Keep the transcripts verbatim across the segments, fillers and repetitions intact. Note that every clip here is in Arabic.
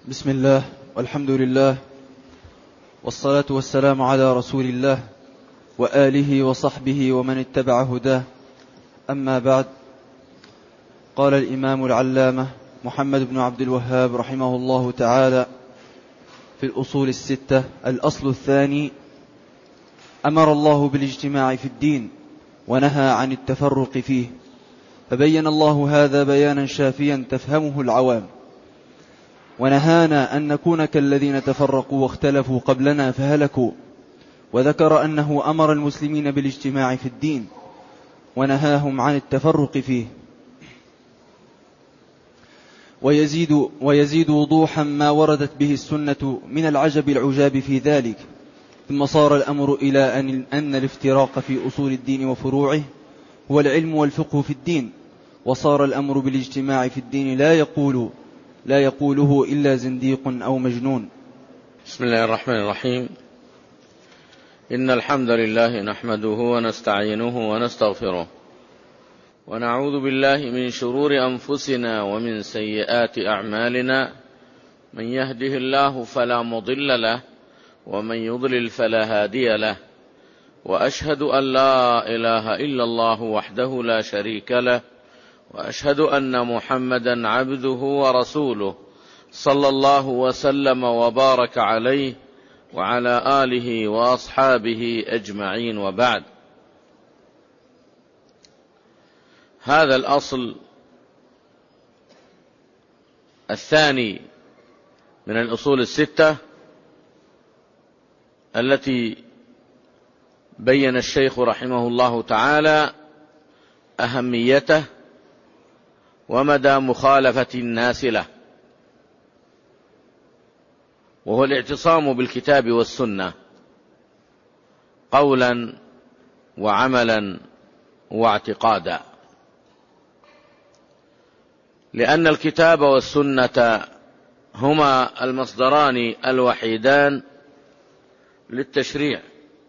بسم الله والحمد لله والصلاة والسلام على رسول الله وآله وصحبه ومن اتبع هداه. أما بعد، قال الإمام العلامة محمد بن عبد الوهاب رحمه الله تعالى في الأصول الستة: الأصل الثاني: أمر الله بالاجتماع في الدين ونهى عن التفرق فيه، فبين الله هذا بيانا شافيا تفهمه العوام، ونهانا أن نكون كالذين تفرقوا واختلفوا قبلنا فهلكوا، وذكر أنه أمر المسلمين بالاجتماع في الدين ونهاهم عن التفرق فيه. ويزيد, ويزيد وضوحا ما وردت به السنة من العجب العجاب في ذلك. ثم صار الأمر إلى أن, أن الافتراق في أصول الدين وفروعه هو العلم والفقه في الدين، وصار الأمر بالاجتماع في الدين لا يقول لا يقوله إلا زنديق أو مجنون. بسم الله الرحمن الرحيم. إن الحمد لله نحمده ونستعينه ونستغفره، ونعوذ بالله من شرور أنفسنا ومن سيئات أعمالنا. من يهده الله فلا مضل له، ومن يضلل فلا هادي له، وأشهد أن لا إله إلا الله وحده لا شريك له، وأشهد أن محمدا عبده ورسوله صلى الله وسلم وبارك عليه وعلى آله وأصحابه أجمعين، وبعد. هذا الأصل الثاني من الأصول الستة التي بين الشيخ رحمه الله تعالى أهميته ومدى مخالفة الناس له، وهو الاعتصام بالكتاب والسنة قولا وعملا واعتقادا، لأن الكتاب والسنة هما المصدران الوحيدان للتشريع،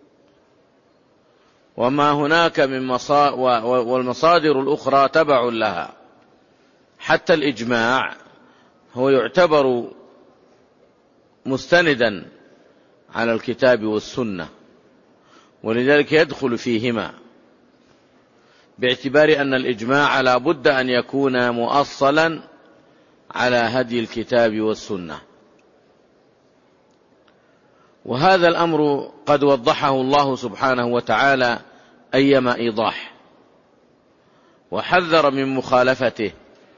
وما هناك من مصا... والمصادر الأخرى تبع لها. حتى الإجماع هو يعتبر مستندا على الكتاب والسنة، ولذلك يدخل فيهما، باعتبار أن الإجماع لا بد أن يكون مؤصلا على هدي الكتاب والسنة. وهذا الأمر قد وضحه الله سبحانه وتعالى أيما إيضاح، وحذر من مخالفته،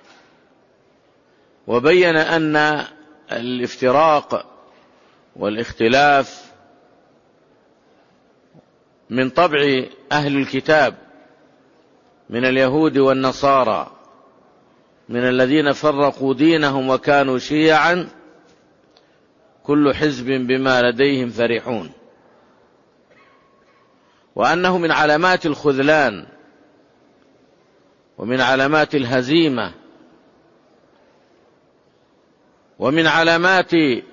وبين أن الافتراق والاختلاف من طبع أهل الكتاب من اليهود والنصارى، من الذين فرقوا دينهم وكانوا شيعا، كل حزب بما لديهم فرحون، وأنه من علامات الخذلان ومن علامات الهزيمة ومن علامات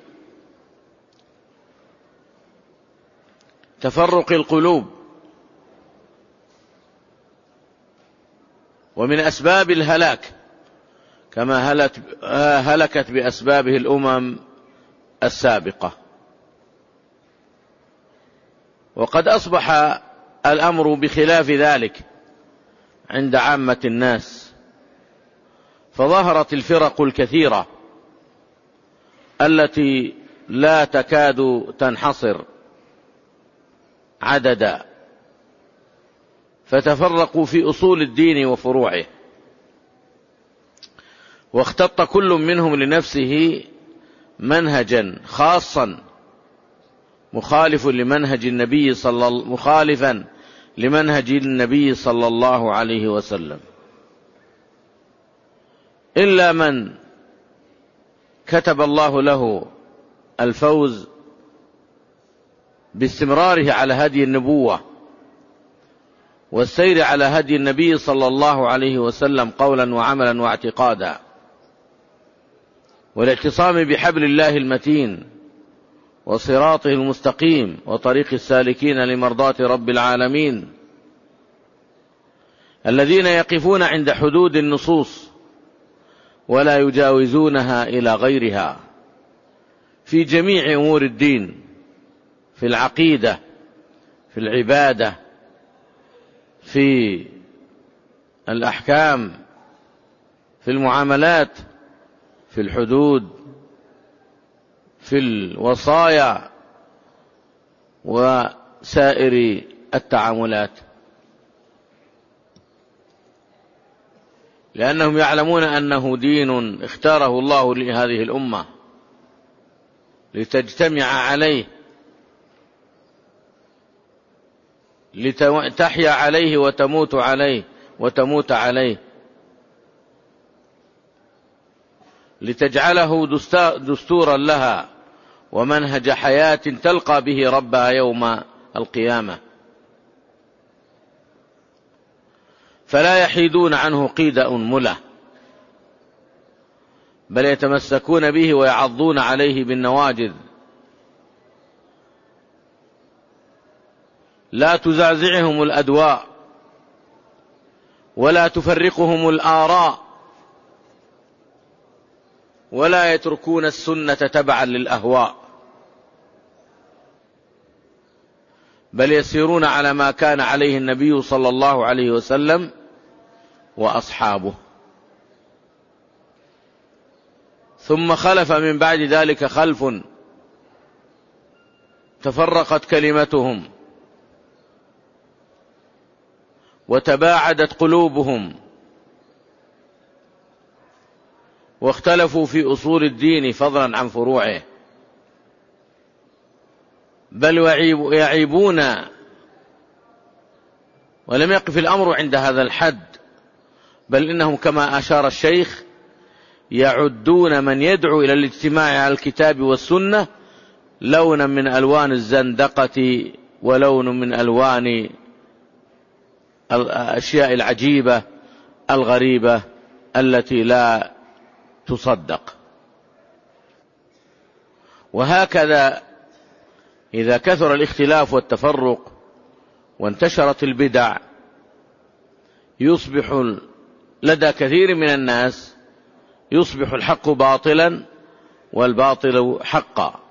تفرق القلوب، ومن أسباب الهلاك كما هلكت بأسبابه الأمم السابقة. وقد أصبح الأمر بخلاف ذلك عند عامة الناس، فظهرت الفرق الكثيرة التي لا تكاد تنحصر عددا، فتفرقوا في أصول الدين وفروعه، واختط كل منهم لنفسه منهجا خاصا مخالف لمنهج النبي صلى مخالفا لمنهج النبي صلى الله عليه وسلم، إلا من كتب الله له الفوز باستمراره على هدي النبوة والسير على هدي النبي صلى الله عليه وسلم قولا وعملا واعتقادا، والاعتصام بحبل الله المتين وصراطه المستقيم وطريق السالكين لمرضاة رب العالمين، الذين يقفون عند حدود النصوص ولا يجاوزونها إلى غيرها، في جميع أمور الدين، في العقيدة، في العبادة، في الأحكام، في المعاملات، في الحدود، في الوصايا وسائر التعاملات، لأنهم يعلمون أنه دين اختاره الله لهذه الأمة لتجتمع عليه، لتحيا عليه وتموت عليه وتموت عليه، لتجعله دستورا لها ومنهج حياة تلقى به ربها يوم القيامة، فلا يحيدون عنه قيد أنملة، بل يتمسكون به ويعضون عليه بالنواجذ، لا تزعزعهم الأدواء ولا تفرقهم الآراء، ولا يتركون السنة تبعا للأهواء، بل يسيرون على ما كان عليه النبي صلى الله عليه وسلم وأصحابه. ثم خلف من بعد ذلك خلف تفرقت كلمتهم وتباعدت قلوبهم واختلفوا في أصول الدين فضلا عن فروعه، بل يعيبون، ولم يقف الأمر عند هذا الحد، بل إنهم كما أشار الشيخ يعدون من يدعو إلى الاجتماع على الكتاب والسنة لونا من ألوان الزندقة ولون من ألوان الأشياء العجيبة الغريبة التي لا تصدق. وهكذا إذا كثر الاختلاف والتفرق وانتشرت البدع يصبح لدى كثير من الناس يصبح الحق باطلا والباطل حقا،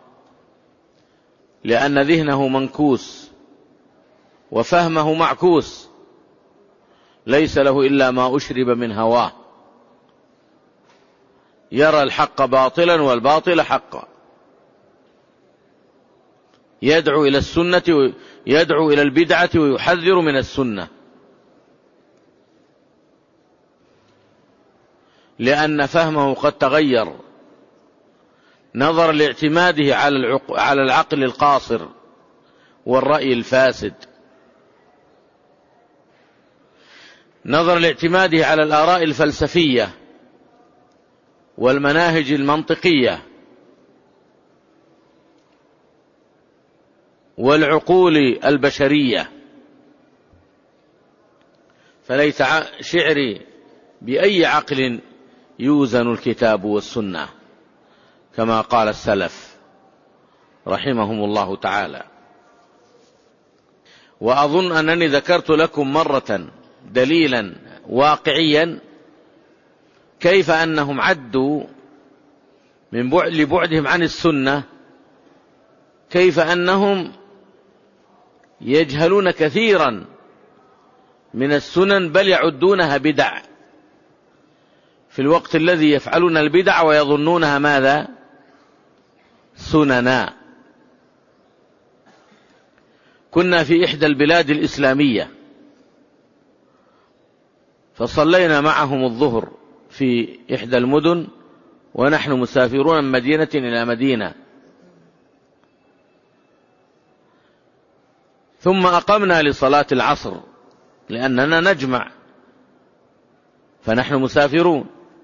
لأن ذهنه منكوس وفهمه معكوس، ليس له إلا ما أشرب من هواه، يرى الحق باطلا والباطل حقا، يدعو إلى السنة يدعو إلى البدعة ويحذر من السنة، لأن فهمه قد تغير نظرا لاعتماده على العقل القاصر والرأي الفاسد، نظرا لاعتماده على الآراء الفلسفية والمناهج المنطقية والعقول البشرية. فليت شعري بأي عقل يوزن الكتاب والسنة، كما قال السلف رحمهم الله تعالى. وأظن أنني ذكرت لكم مرة دليلا واقعيا كيف أنهم عدوا من بعد لبعدهم عن السنة، كيف أنهم يجهلون كثيرا من السنن بل يعدونها بدع، في الوقت الذي يفعلون البدع ويظنونها ماذا؟ سننا. كنا في إحدى البلاد الإسلامية فصلينا معهم الظهر في إحدى المدن ونحن مسافرون من مدينة إلى مدينة، ثم أقمنا لصلاة العصر لأننا نجمع فنحن مسافرون.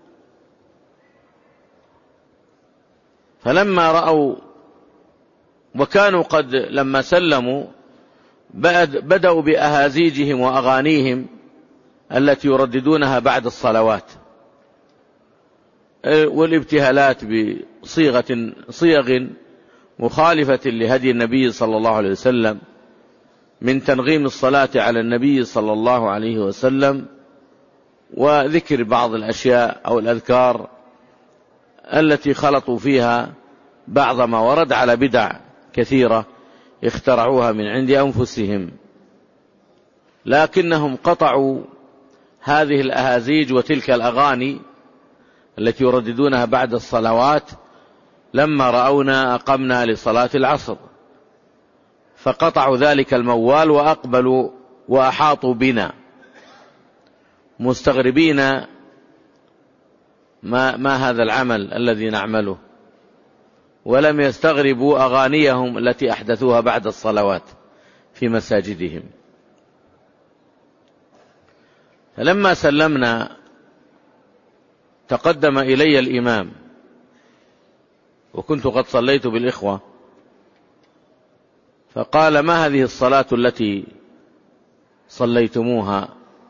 فلما رأوا وكانوا قد لما سلموا بدأوا بأهازيجهم وأغانيهم التي يرددونها بعد الصلوات والابتهالات بصيغة صيغ مخالفة لهدي النبي صلى الله عليه وسلم من تنغيم الصلاة على النبي صلى الله عليه وسلم وذكر بعض الأشياء أو الأذكار التي خلطوا فيها بعض ما ورد على بدع كثيرة اخترعوها من عند أنفسهم، لكنهم قطعوا هذه الأهازيج وتلك الأغاني التي يرددونها بعد الصلوات لما رأونا أقمنا لصلاة العصر، فقطعوا ذلك الموال وأقبلوا وأحاطوا بنا مستغربين ما, ما هذا العمل الذي نعمله، ولم يستغربوا أغانيهم التي أحدثوها بعد الصلوات في مساجدهم. فلما سلمنا تقدم إلي الإمام، وكنت قد صليت بالإخوة، فقال: ما هذه الصلاة التي صليتموها؟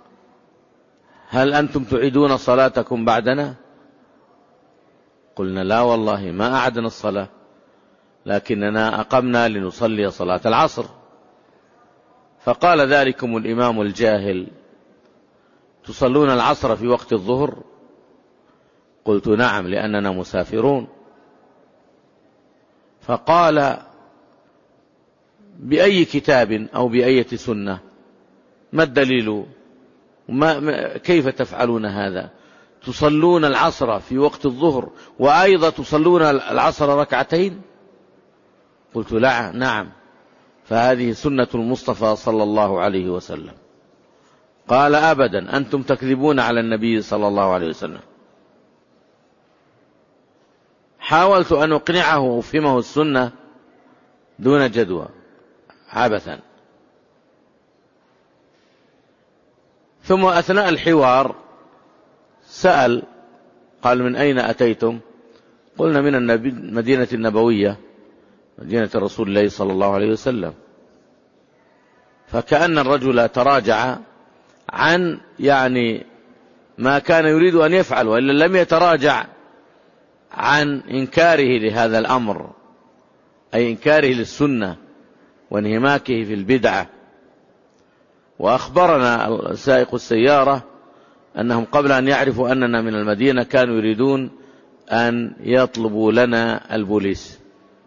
هل أنتم تعيدون صلاتكم بعدنا؟ قلنا: لا والله ما أعدنا الصلاة، لكننا أقمنا لنصلي صلاة العصر. فقال: ذلكم الإمام الجاهل، تصلون العصر في وقت الظهر؟ قلت: نعم، لأننا مسافرون. فقال: بأي كتاب أو بأية سنة؟ ما الدليل؟ ما كيف تفعلون هذا؟ تصلون العصر في وقت الظهر وأيضا تصلون العصر ركعتين؟ قلت: لا، نعم، فهذه سنة المصطفى صلى الله عليه وسلم. قال: أبدا، أنتم تكذبون على النبي صلى الله عليه وسلم. حاولت أن أقنعه وأفهمه السنة دون جدوى، عبثا. ثم أثناء الحوار سأل، قال: من أين أتيتم؟ قلنا: من المدينة النبوية، مدينة رسول الله صلى الله عليه وسلم. فكأن الرجل تراجع عن يعني ما كان يريد أن يفعل، وإلا لم يتراجع عن إنكاره لهذا الأمر، أي إنكاره للسنة وانهماكه في البدعة. وأخبرنا سائق السيارة أنهم قبل أن يعرفوا أننا من المدينة كانوا يريدون أن يطلبوا لنا البوليس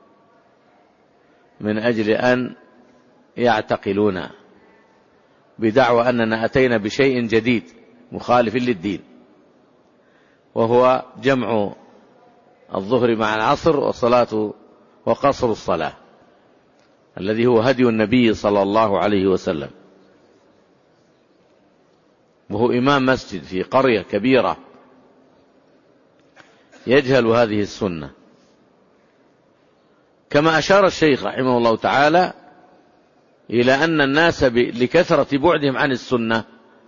من أجل أن يعتقلونا بدعوى أننا أتينا بشيء جديد مخالف للدين، وهو جمع الظهر مع العصر وصلاة وقصر الصلاة، الذي هو هدي النبي صلى الله عليه وسلم، وهو إمام مسجد في قرية كبيرة يجهل هذه السنة. كما أشار الشيخ رحمه الله تعالى إلى أن الناس لكثرة بعدهم عن السنة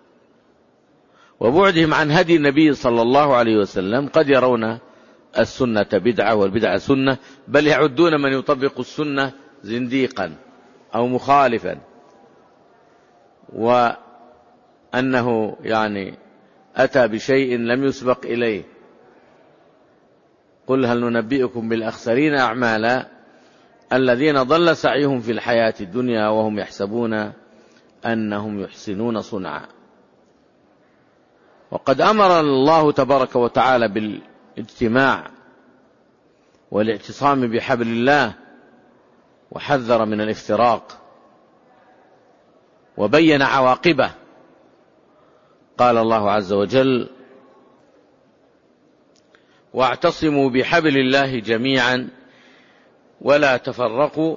وبعدهم عن هدي النبي صلى الله عليه وسلم قد يرون السنة بدعة والبدعة سنة، بل يعدون من يطبق السنة زنديقا أو مخالفا، وأنه يعني أتى بشيء لم يسبق إليه. قل هل ننبئكم بالأخسرين أعمالا الذين ضل سعيهم في الحياة الدنيا وهم يحسبون أنهم يحسنون صنعا. وقد أمر الله تبارك وتعالى بالاجتماع والاعتصام بحبل الله، وحذر من الافتراق وبين عواقبه. قال الله عز وجل: واعتصموا بحبل الله جميعا ولا تفرقوا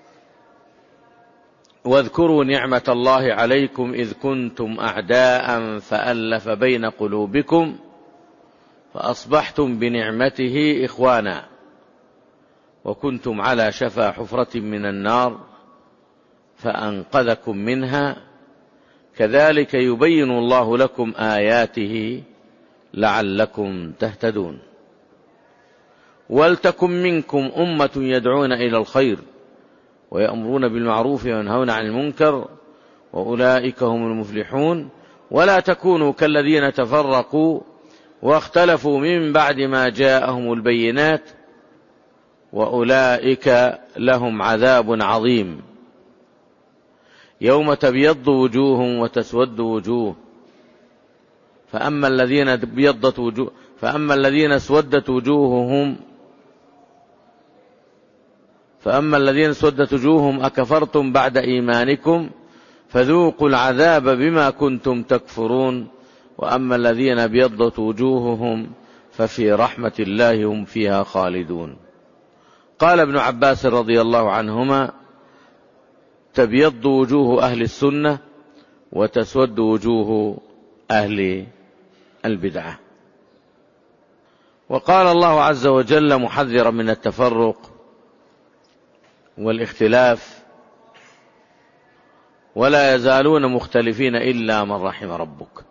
واذكروا نعمة الله عليكم إذ كنتم أعداء فألف بين قلوبكم فأصبحتم بنعمته إخوانا وكنتم على شفا حفرة من النار فأنقذكم منها كذلك يبين الله لكم آياته لعلكم تهتدون. ولتكن منكم أمة يدعون إلى الخير ويأمرون بالمعروف وينهون عن المنكر وأولئك هم المفلحون. ولا تكونوا كالذين تفرقوا واختلفوا من بعد ما جاءهم البينات وأولئك لهم عذاب عظيم. يوم تبيض وجوه وتسود وجوه فأما الذين ابيضت وجوه فأما الذين اسودت وجوههم فأما الذين اسودت وجوههم أكفرتم بعد إيمانكم فذوقوا العذاب بما كنتم تكفرون وأما الذين ابيضت وجوههم ففي رحمة الله هم فيها خالدون. قال ابن عباس رضي الله عنهما: تبيض وجوه أهل السنة وتسود وجوه أهل البدعة. وقال الله عز وجل محذرا من التفرق والاختلاف: ولا يزالون مختلفين إلا من رحم ربك.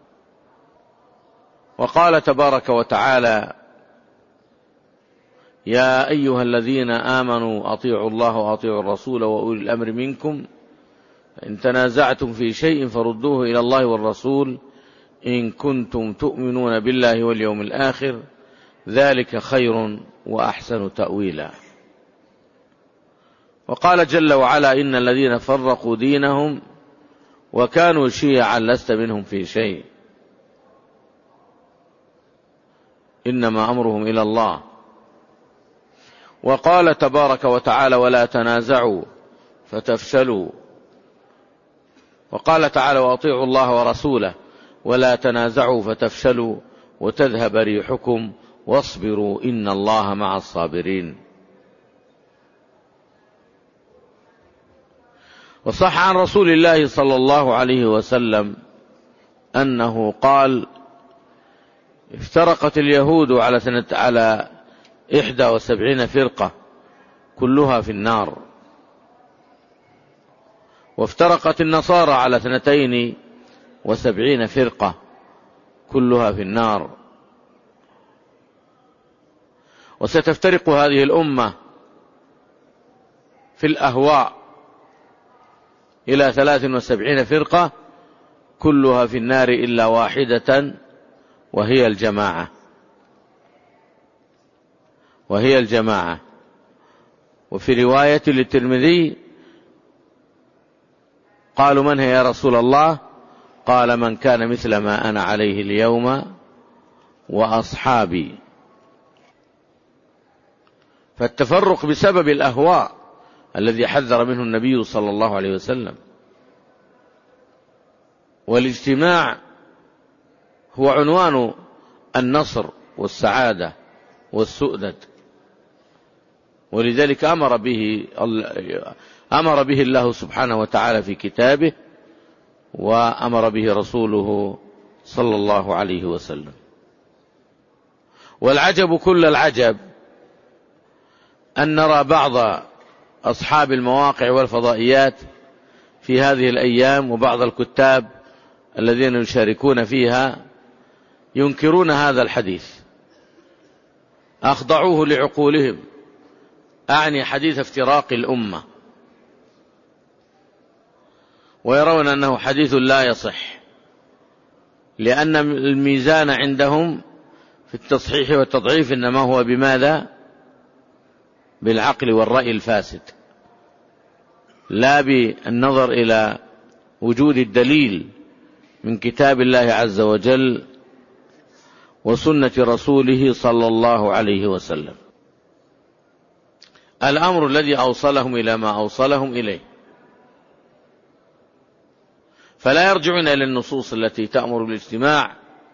وقال تبارك وتعالى: يا أيها الذين آمنوا أطيعوا الله وأطيعوا الرسول وأولي الأمر منكم إن تنازعتم في شيء فردوه إلى الله والرسول إن كنتم تؤمنون بالله واليوم الآخر ذلك خير وأحسن تأويلا. وقال جل وعلا: إن الذين فرقوا دينهم وكانوا شيعا لست منهم في شيء إنما أمرهم إلى الله. وقال تبارك وتعالى: ولا تنازعوا فتفشلوا. وقال تعالى: وأطيعوا الله ورسوله ولا تنازعوا فتفشلوا وتذهب ريحكم واصبروا إن الله مع الصابرين. وصح عن رسول الله صلى الله عليه وسلم أنه قال: افترقت اليهود على سنة على إحدى وسبعين فرقة كلها في النار، وافترقت النصارى على سنتين وسبعين فرقة كلها في النار، وستفترق هذه الأمة في الأهواء إلى ثلاث وسبعين فرقة كلها في النار إلا واحدة وهي الجماعة وهي الجماعة وفي رواية للترمذي قالوا: من هي يا رسول الله؟ قال: من كان مثل ما أنا عليه اليوم وأصحابي. فالتفرق بسبب الأهواء الذي حذر منه النبي صلى الله عليه وسلم، والاجتماع هو عنوان النصر والسعادة والسؤدد، ولذلك أمر به أمر به الله سبحانه وتعالى في كتابه، وأمر به رسوله صلى الله عليه وسلم. والعجب كل العجب أن نرى بعض أصحاب المواقع والفضائيات في هذه الأيام وبعض الكتاب الذين يشاركون فيها ينكرون هذا الحديث، أخضعوه لعقولهم، أعني حديث افتراق الأمة، ويرون أنه حديث لا يصح، لأن الميزان عندهم في التصحيح والتضعيف إنما هو بماذا؟ بالعقل والرأي الفاسد، لا بالنظر إلى وجود الدليل من كتاب الله عز وجل وسنة رسوله صلى الله عليه وسلم. الأمر الذي أوصلهم إلى ما أوصلهم إليه، فلا يرجعون إلى النصوص التي تأمر بالاجتماع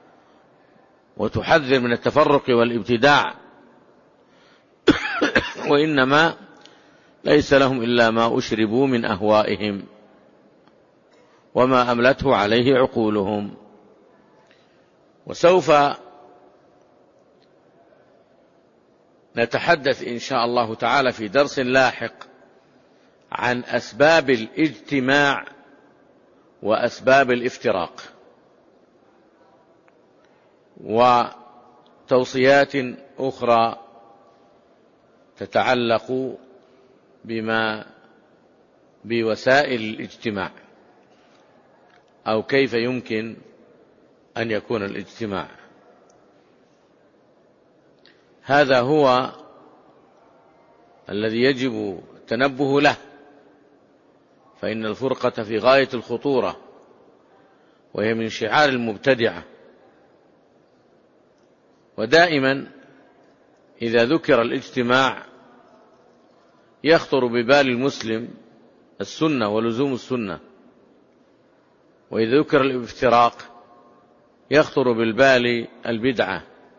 وتحذر من التفرق والابتداع، وإنما ليس لهم إلا ما أشربوا من أهوائهم وما أملته عليه عقولهم. وسوف نتحدث إن شاء الله تعالى في درس لاحق عن أسباب الاجتماع وأسباب الافتراق، وتوصيات أخرى تتعلق بما بوسائل الاجتماع أو كيف يمكن أن يكون الاجتماع. هذا هو الذي يجب التنبه له، فإن الفرقة في غاية الخطورة، وهي من شعار المبتدعة. ودائما إذا ذكر الاجتماع يخطر ببال المسلم السنة ولزوم السنة، وإذا ذكر الافتراق يخطر بالبال البدعة.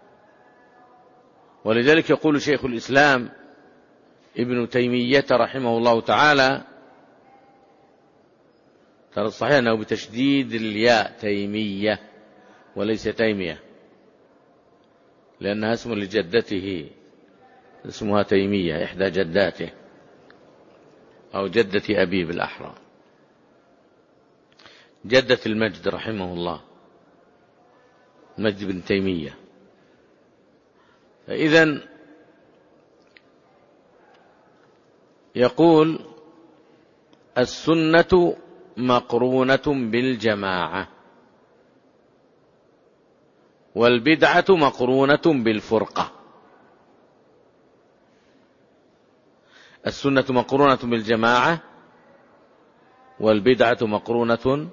ولذلك يقول شيخ الإسلام ابن تيمية رحمه الله تعالى، ترى الصحيح أنه بتشديد الياء تيمية وليس تيمية، لأنها اسم لجدته اسمها تيمية إحدى جداته أو جدة أبي بالأحرى، جدة المجد رحمه الله، مجد بن تيمية. فإذن يقول السنة مقرونة بالجماعة، والبدعة مقرونة بالفرقة. السنة مقرونة بالجماعة، والبدعة مقرونة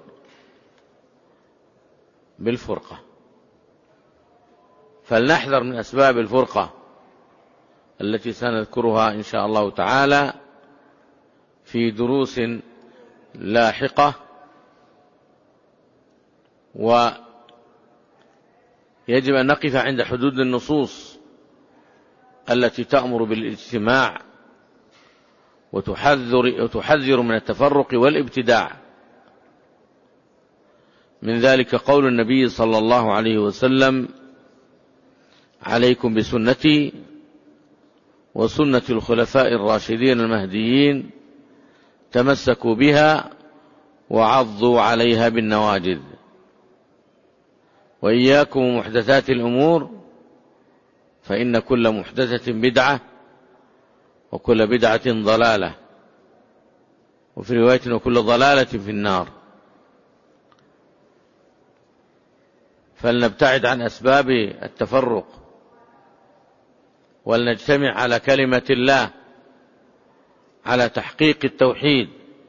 بالفرقة. فلنحذر من أسباب الفرقة التي سنذكرها إن شاء الله تعالى في دروس لاحقة، ويجب أن نقف عند حدود النصوص التي تأمر بالاجتماع وتحذر, وتحذر من التفرق والابتداع. من ذلك قول النبي صلى الله عليه وسلم: عليكم بسنتي وسنة الخلفاء الراشدين المهديين، تمسكوا بها وعضوا عليها بالنواجذ، وإياكم محدثات الأمور، فإن كل محدثة بدعة وكل بدعة ضلالة، وفي رواية وكل ضلالة في النار. فلنبتعد عن أسباب التفرق، ولنجتمع على كلمة الله، على تحقيق التوحيد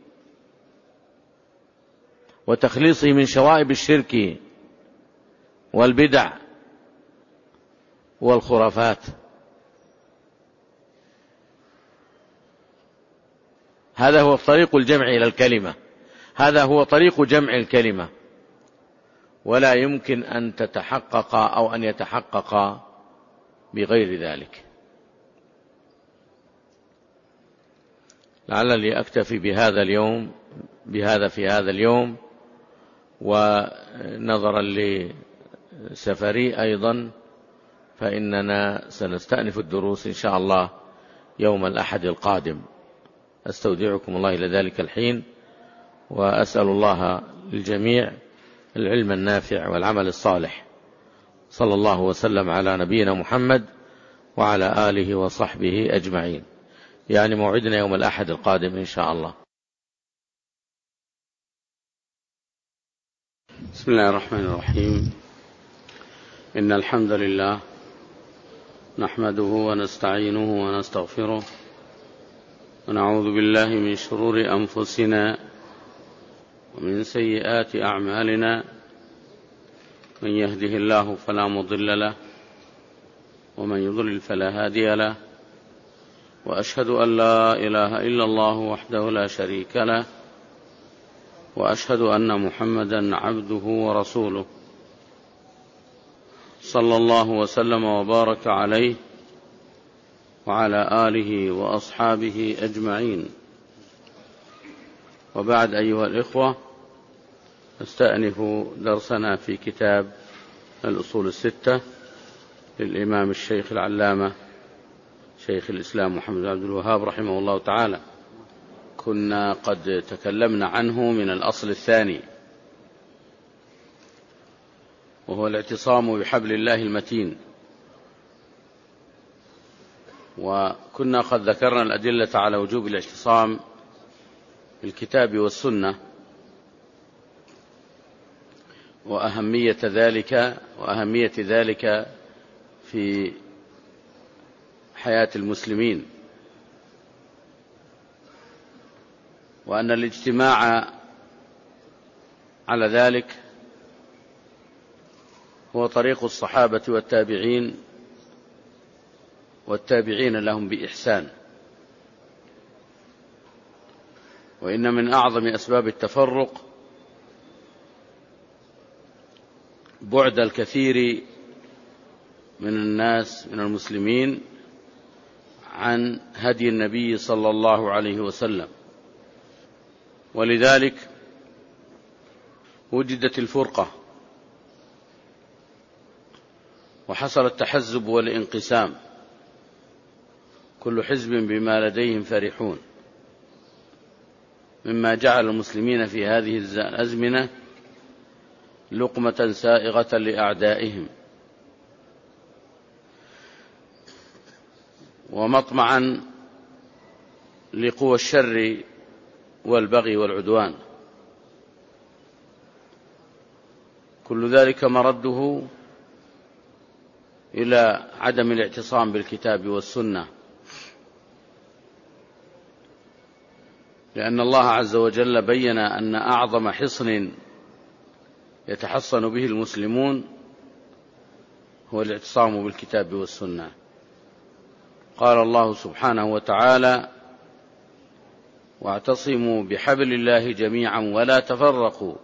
وتخليصه من شوائب الشرك والبدع والخرافات. هذا هو طريق الجمع إلى الكلمة، هذا هو طريق جمع الكلمة، ولا يمكن أن تتحقق أو أن يتحقق بغير ذلك. لعلني أكتفي بهذا اليوم بهذا في هذا اليوم، ونظرا لسفري أيضا فإننا سنستأنف الدروس إن شاء الله يوم الأحد القادم. أستودعكم الله إلى ذلك الحين، وأسأل الله للجميع العلم النافع والعمل الصالح. صلى الله وسلم على نبينا محمد وعلى آله وصحبه أجمعين. يعني موعدنا يوم الأحد القادم إن شاء الله. بسم الله الرحمن الرحيم. إن الحمد لله نحمده ونستعينه ونستغفره، ونعوذ بالله من شرور أنفسنا ومن سيئات أعمالنا، من يهده الله فلا مضل له، ومن يضلل فلا هادي له، وأشهد أن لا إله إلا الله وحده لا شريك له، وأشهد أن محمدا عبده ورسوله، صلى الله وسلم وبارك عليه وعلى آله وأصحابه أجمعين. وبعد، أيها الإخوة، نستأنف درسنا في كتاب الأصول الستة للإمام الشيخ العلامة شيخ الإسلام محمد بن عبد الوهاب رحمه الله تعالى. كنا قد تكلمنا عنه من الأصل الثاني، وهو الاعتصام بحبل الله المتين، وكنا قد ذكرنا الأدلة على وجوب الاعتصام بالكتاب والسنة وأهمية ذلك وأهمية ذلك في حياة المسلمين، وأن الاجتماع على ذلك هو طريق الصحابة والتابعين والتابعين لهم بإحسان. وإن من أعظم أسباب التفرق بعد الكثير من الناس من المسلمين عن هدي النبي صلى الله عليه وسلم، ولذلك وجدت الفرقة وحصل التحزب والانقسام، كل حزب بما لديهم فرحون، مما جعل المسلمين في هذه الأزمنة لقمة سائغة لأعدائهم ومطمعا لقوى الشر والبغي والعدوان. كل ذلك مرده إلى عدم الاعتصام بالكتاب والسنة، لأن الله عز وجل بين أن أعظم حصن يتحصن به المسلمون هو الاعتصام بالكتاب والسنة. قال الله سبحانه وتعالى: واعتصموا بحبل الله جميعا ولا تفرقوا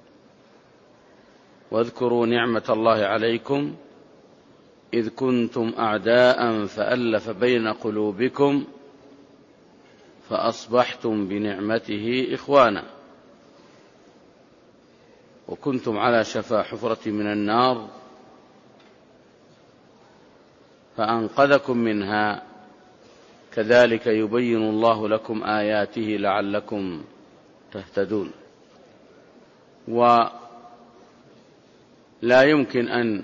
واذكروا نعمة الله عليكم إذ كنتم أعداء فألف بين قلوبكم فأصبحتم بنعمته إخوانا وكنتم على شفا حفرة من النار فأنقذكم منها كذلك يبين الله لكم آياته لعلكم تهتدون. ولا يمكن أن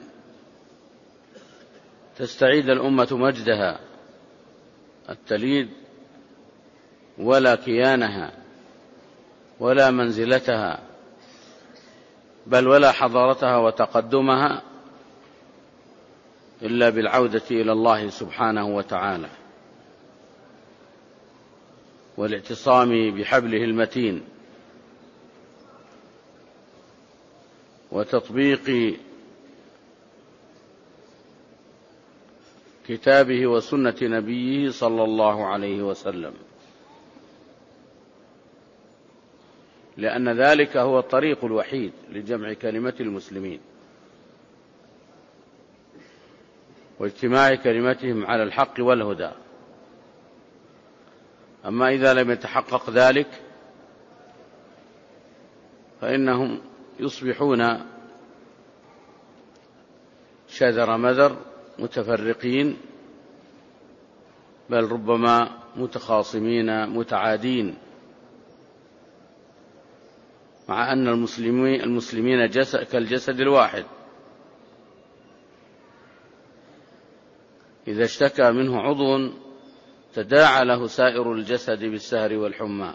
تستعيد الأمة مجدها التليد ولا كيانها ولا منزلتها بل ولا حضارتها وتقدمها إلا بالعودة إلى الله سبحانه وتعالى والاعتصام بحبله المتين وتطبيق كتابه وسنة نبيه صلى الله عليه وسلم، لأن ذلك هو الطريق الوحيد لجمع كلمة المسلمين واجتماع كلمتهم على الحق والهدى. أما إذا لم يتحقق ذلك فإنهم يصبحون شذر مذر متفرقين، بل ربما متخاصمين متعادين، مع أن المسلمين, المسلمين جسد كالجسد الواحد، إذا اشتكى منه عضو تداعى له سائر الجسد بالسهر والحمى.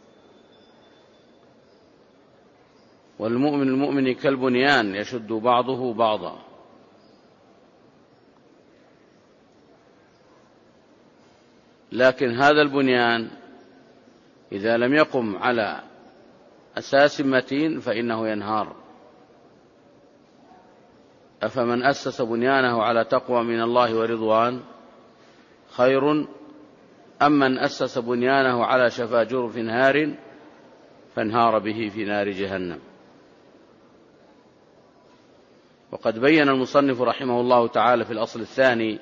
والمؤمن المؤمن كالبنيان يشد بعضه بعضا. لكن هذا البنيان إذا لم يقم على أساس متين فإنه ينهار. أفمن أسس بنيانه على تقوى من الله ورضوان خير أم من أسس بنيانه على شفا جرف هار فانهار به في نار جهنم. وقد بين المصنف رحمه الله تعالى في الأصل الثاني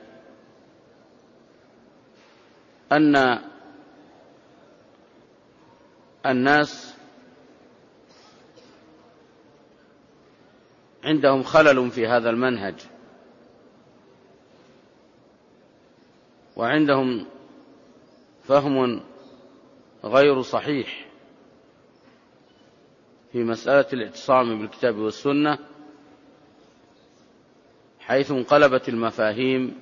أن الناس عندهم خلل في هذا المنهج، وعندهم فهم غير صحيح في مسألة الاعتصام بالكتاب والسنة، حيث انقلبت المفاهيم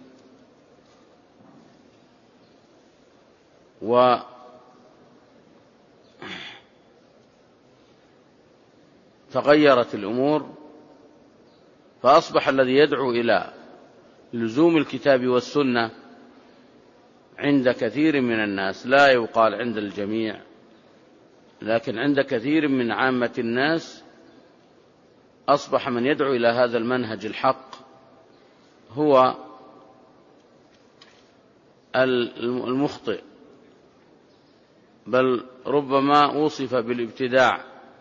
وتغيرت الأمور، فأصبح الذي يدعو إلى لزوم الكتاب والسنة عند كثير من الناس، لا يقال عند الجميع، لكن عند كثير من عامة الناس، أصبح من يدعو إلى هذا المنهج الحق هو المخطئ بل ربما وصف بالابتداع،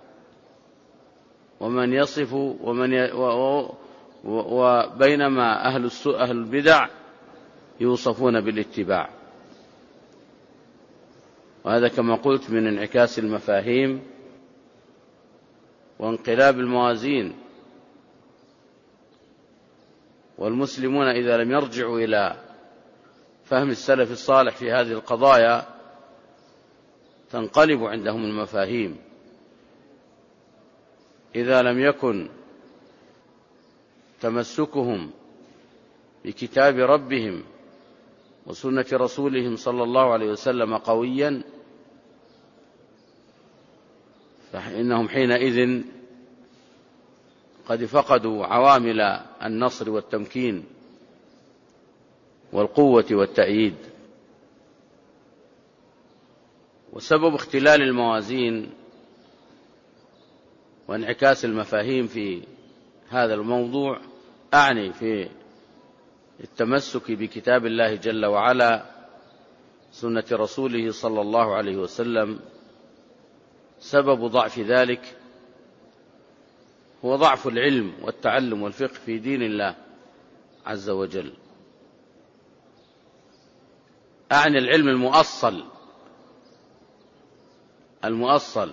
ومن يصف ومن ي... و... وبينما أهل السوء أهل البدع يوصفون بالاتباع. وهذا كما قلت من انعكاس المفاهيم وانقلاب الموازين. والمسلمون إذا لم يرجعوا إلى فهم السلف الصالح في هذه القضايا تنقلب عندهم المفاهيم. إذا لم يكن تمسكهم بكتاب ربهم وسنة رسولهم صلى الله عليه وسلم قويا، فإنهم حينئذ قد فقدوا عوامل النصر والتمكين والقوة والتأييد. وسبب اختلال الموازين وانعكاس المفاهيم في هذا الموضوع أعني في التمسك بكتاب الله جل وعلا سنة رسوله صلى الله عليه وسلم. سبب ضعف ذلك هو ضعف العلم والتعلم والفقه في دين الله عز وجل. أعني العلم المؤصل المؤصل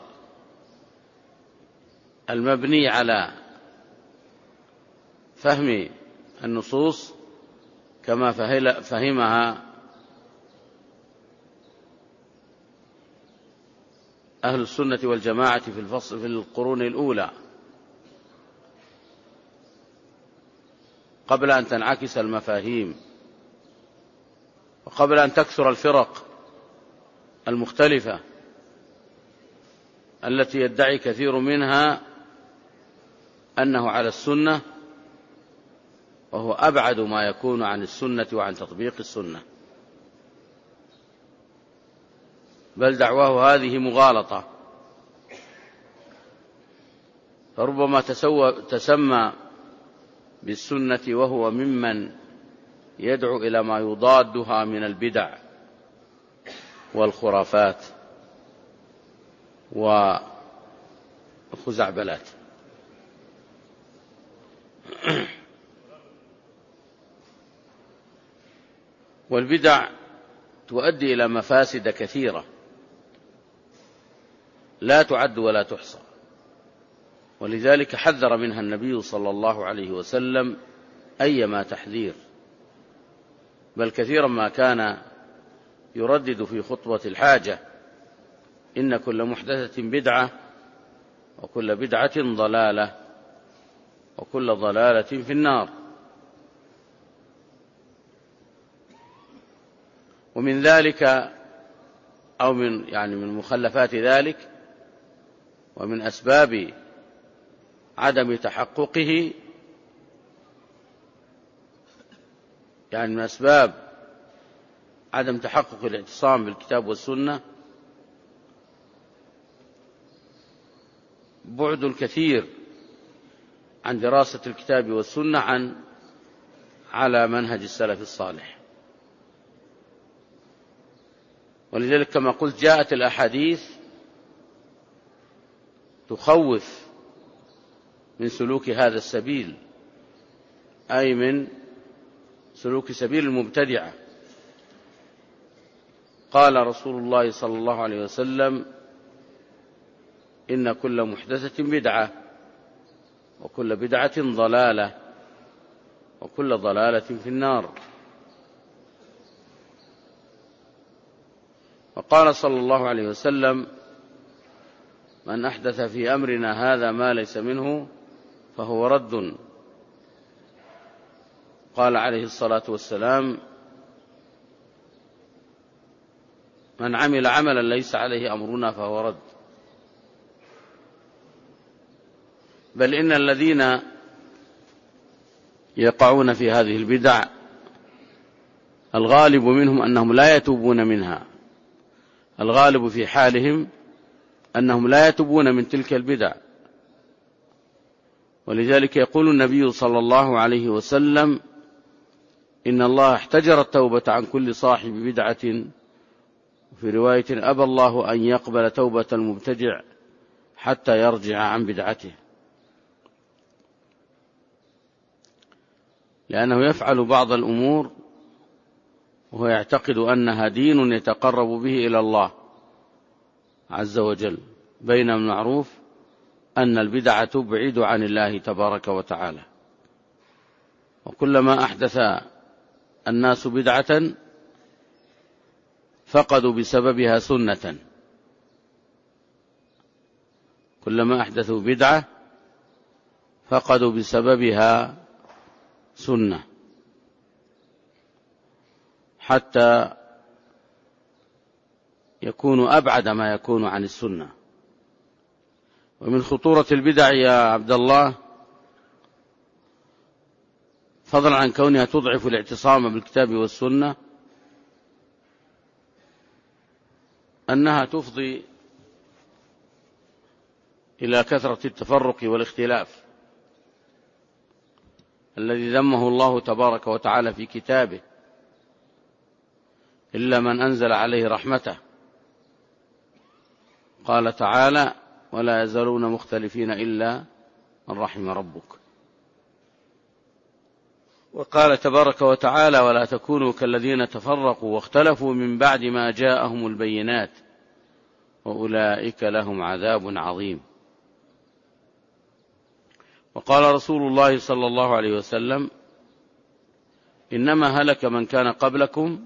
المبني على فهم النصوص كما فهمها أهل السنة والجماعة في الفصل في القرون الأولى قبل أن تنعكس المفاهيم وقبل أن تكثر الفرق المختلفة التي يدعي كثير منها أنه على السنة وهو أبعد ما يكون عن السنة وعن تطبيق السنة، بل دعواه هذه مغالطة. فربما تسمى بالسنة وهو ممن يدعو إلى ما يضادها من البدع والخرافات والخزعبلات. والبدع تؤدي إلى مفاسد كثيرة لا تعد ولا تحصى، ولذلك حذر منها النبي صلى الله عليه وسلم أيما تحذير، بل كثيرا ما كان يردد في خطبة الحاجة: إن كل محدثة بدعة وكل بدعة ضلالة وكل ضلالة في النار. ومن ذلك أو من يعني من مخلفات ذلك ومن أسباب عدم تحققه، يعني من أسباب عدم تحقق الاعتصام بالكتاب والسنة بعد الكثير عن دراسة الكتاب والسنة عن على منهج السلف الصالح. ولذلك كما قلت جاءت الأحاديث تخوف من سلوك هذا السبيل، أي من سلوك سبيل المبتدعة. قال رسول الله صلى الله عليه وسلم: إن كل محدثة بدعة وكل بدعة ضلالة وكل ضلالة في النار. وقال صلى الله عليه وسلم: من أحدث في أمرنا هذا ما ليس منه فهو رد. قال عليه الصلاة والسلام: من عمل عملا ليس عليه أمرنا فهو رد. بل إن الذين يقعون في هذه البدع الغالب منهم أنهم لا يتوبون منها، الغالب في حالهم أنهم لا يتوبون من تلك البدع. ولذلك يقول النبي صلى الله عليه وسلم: إن الله احتجر التوبة عن كل صاحب بدعة في رواية أبى الله أن يقبل توبة المبتدع حتى يرجع عن بدعته، لأنه يفعل بعض الأمور وهو يعتقد أنها دين يتقرب به إلى الله عز وجل، بينما المعروف أن البدعة تبعد عن الله تبارك وتعالى. وكلما أحدث الناس بدعة فقدوا بسببها سنة، كلما أحدثوا بدعة فقدوا بسببها سنة، حتى يكون أبعد ما يكون عن السنة. ومن خطورة البدع يا عبد الله، فضلا عن كونها تضعف الاعتصام بالكتاب والسنة، أنها تفضي إلى كثرة التفرق والاختلاف الذي ذمه الله تبارك وتعالى في كتابه، إلا من أنزل عليه رحمته. قال تعالى: ولا يزالون مختلفين إلا من رحم ربك. وقال تبارك وتعالى: ولا تكونوا كالذين تفرقوا واختلفوا من بعد ما جاءهم البينات وأولئك لهم عذاب عظيم. وقال رسول الله صلى الله عليه وسلم: إنما هلك من كان قبلكم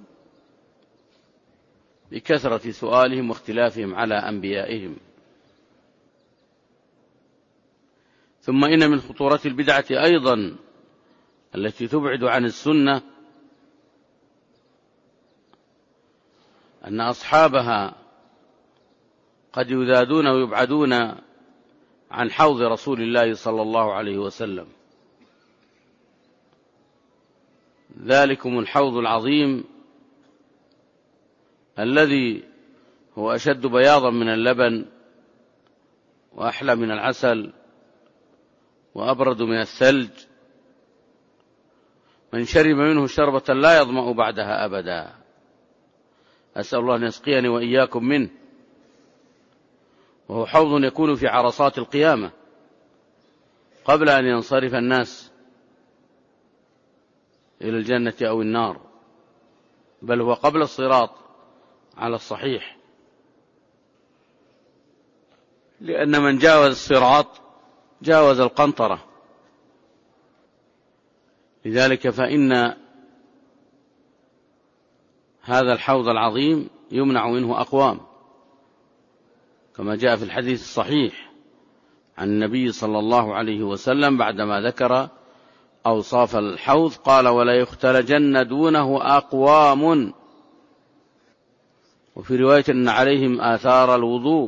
بكثرة سؤالهم واختلافهم على أنبيائهم. ثم إن من خطورة البدعة أيضا التي تبعد عن السنة أن أصحابها قد يذادون ويبعدون عن حوض رسول الله صلى الله عليه وسلم. ذلكم الحوض العظيم الذي هو أشد بياضا من اللبن وأحلى من العسل وأبرد من الثلج، من شرب منه شربة لا يظمأ بعدها أبدا. أسأل الله أن يسقيني وإياكم منه. وهو حوض يكون في عرصات القيامة قبل أن ينصرف الناس إلى الجنة أو النار، بل هو قبل الصراط على الصحيح، لأن من جاوز الصراط جاوز القنطرة. لذلك فإن هذا الحوض العظيم يمنع منه أقوام، كما جاء في الحديث الصحيح عن النبي صلى الله عليه وسلم بعدما ذكر أوصاف الحوض قال: ولا يختلجن دونه أقوام. وفي رواية أن عليهم آثار الوضوء.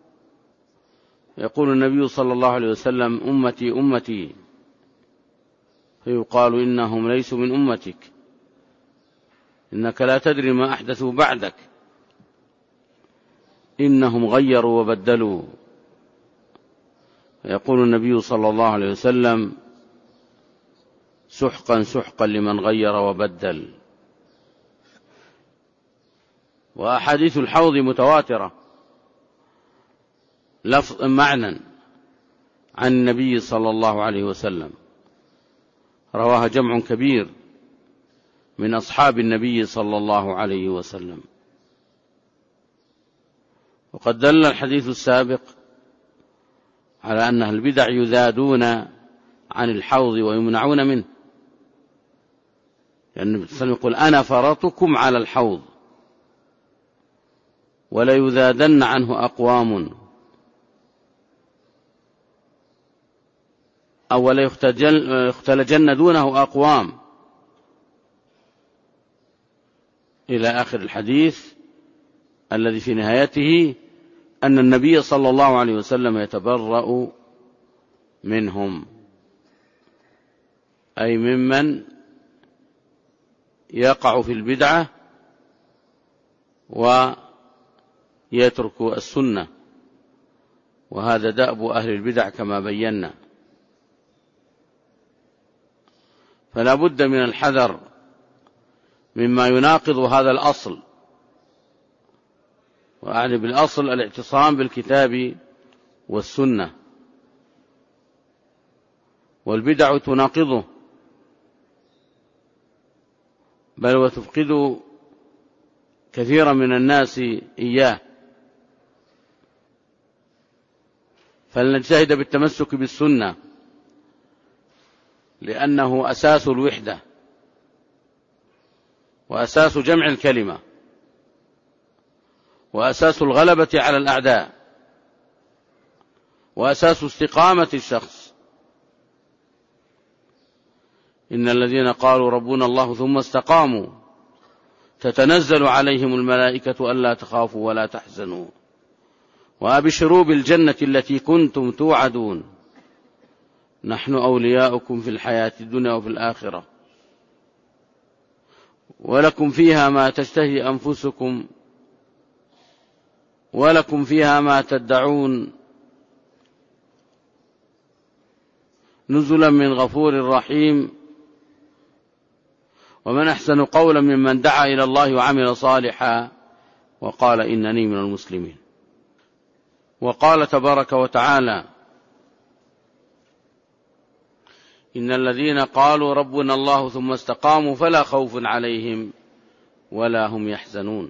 يقول النبي صلى الله عليه وسلم: أمتي أمتي، فيقال: إنهم ليسوا من أمتك، إنك لا تدري ما أحدثوا بعدك، إنهم غيروا وبدلوا. يقول النبي صلى الله عليه وسلم: سحقا سحقا لمن غير وبدل. وأحاديث الحوض متواترة لفظ معنى عن النبي صلى الله عليه وسلم، رواها جمع كبير من أصحاب النبي صلى الله عليه وسلم. وقد دل الحديث السابق على أن البدع يذادون عن الحوض ويمنعون منه، لأن النبي صلى الله عليه وسلم يقول: أنا فرطكم على الحوض ولا يذادن عنه أقوام، أو ولا يختلجن دونه أقوام، إلى آخر الحديث الذي في نهايته أن النبي صلى الله عليه وسلم يتبرأ منهم، أي ممن يقع في البدعة ويترك السنة، وهذا دأب أهل البدع كما بينا. فلا بد من الحذر مما يناقض هذا الأصل وأعني بالأصل الاعتصام بالكتاب والسنة، والبدع تناقضه بل وتفقد كثيرا من الناس إياه. فلنجتهد بالتمسك بالسنة لأنه أساس الوحدة وأساس جمع الكلمة وأساس الغلبة على الأعداء وأساس استقامة الشخص. إن الذين قالوا ربنا الله ثم استقاموا تتنزل عليهم الملائكة ألا تخافوا ولا تحزنوا وأبشروا بالجنة التي كنتم توعدون نحن أولياؤكم في الحياة الدنيا وفي الآخرة ولكم فيها ما تشتهي أنفسكم ولكم فيها ما تدعون نزلا من غفور رحيم. ومن أحسن قولا ممن دعا إلى الله وعمل صالحا وقال إنني من المسلمين. وقال تبارك وتعالى إن الذين قالوا ربنا الله ثم استقاموا فلا خوف عليهم ولا هم يحزنون.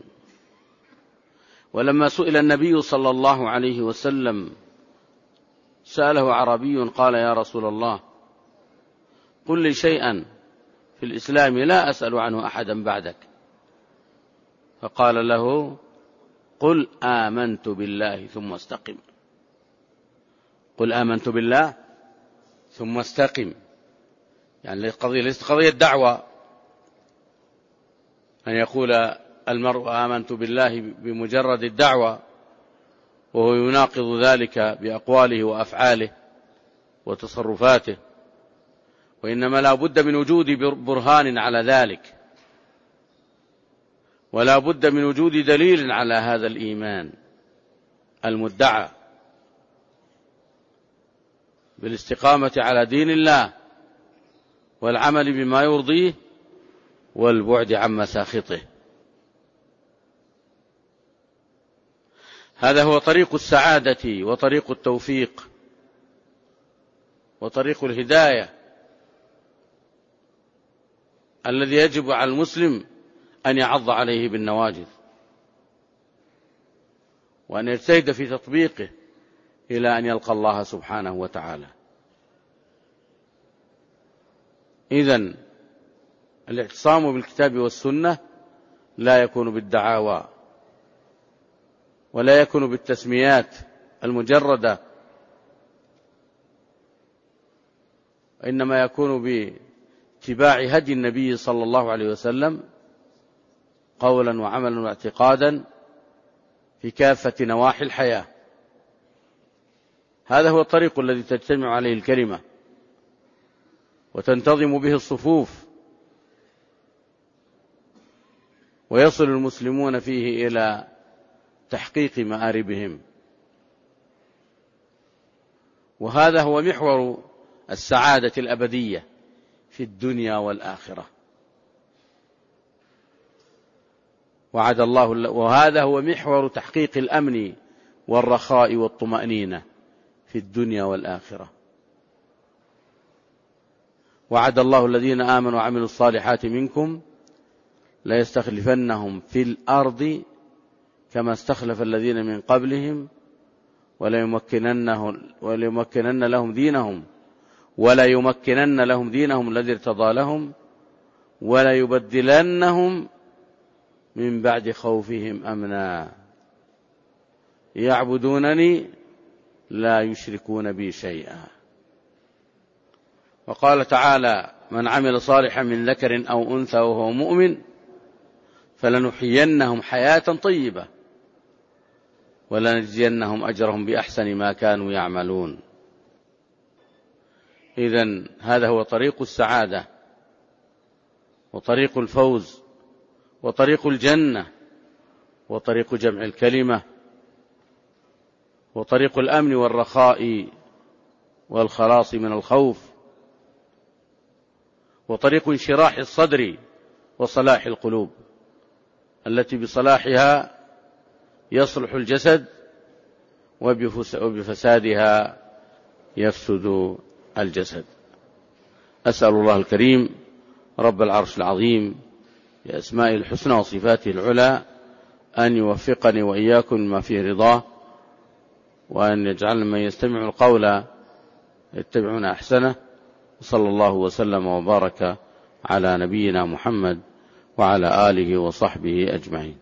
ولما سئل النبي صلى الله عليه وسلم سأله عربي قال يا رسول الله قل لي شيئا في الإسلام لا أسأل عنه أحدا بعدك، فقال له قل آمنت بالله ثم استقم. قل آمنت بالله ثم استقم، يعني القضية ليست قضية دعوة أن يقول المرء آمنت بالله بمجرد الدعوة وهو يناقض ذلك بأقواله وأفعاله وتصرفاته، وإنما لا بد من وجود برهان على ذلك ولا بد من وجود دليل على هذا الإيمان المدعى بالاستقامة على دين الله والعمل بما يرضيه والبعد عن مساخطه. هذا هو طريق السعادة وطريق التوفيق وطريق الهداية الذي يجب على المسلم أن يعض عليه بالنواجذ وأن يجتهد في تطبيقه إلى أن يلقى الله سبحانه وتعالى. إذن الاعتصام بالكتاب والسنة لا يكون بالدعاوى ولا يكون بالتسميات المجردة، إنما يكون باتباع هدي النبي صلى الله عليه وسلم قولا وعملا واعتقادا في كافة نواحي الحياة. هذا هو الطريق الذي تجتمع عليه الكلمة وتنتظم به الصفوف ويصل المسلمون فيه إلى تحقيق مآربهم. وهذا هو محور السعادة الأبدية في الدنيا والآخرة. وعد الله، وهذا هو محور تحقيق الأمن والرخاء والطمأنينة في الدنيا والآخرة. وعد الله الذين آمنوا وعملوا الصالحات منكم ليستخلفنهم في الأرض كما استخلف الذين من قبلهم وليمكننه وليمكنن لهم دينهم ولا يمكنن لهم دينهم الذي ارتضى لهم ولا يبدلنهم من بعد خوفهم أمنا يعبدونني لا يشركون بي شيئا. وقال تعالى من عمل صالحا من ذكر أو أنثى وهو مؤمن فلنحيينهم حياة طيبة ولنجزينهم أجرهم بأحسن ما كانوا يعملون. إذن هذا هو طريق السعادة وطريق الفوز وطريق الجنة وطريق جمع الكلمة وطريق الأمن والرخاء والخلاص من الخوف وطريق انشراح الصدر وصلاح القلوب التي بصلاحها يصلح الجسد وبفسادها يفسد الجسد. أسأل الله الكريم رب العرش العظيم بأسمائه الحسنى وصفاته العلى أن يوفقني وإياكم ما فيه رضاه، وأن يجعل من يستمع القول يتبعون أحسنه. صلى الله وسلم وبارك على نبينا محمد وعلى آله وصحبه أجمعين.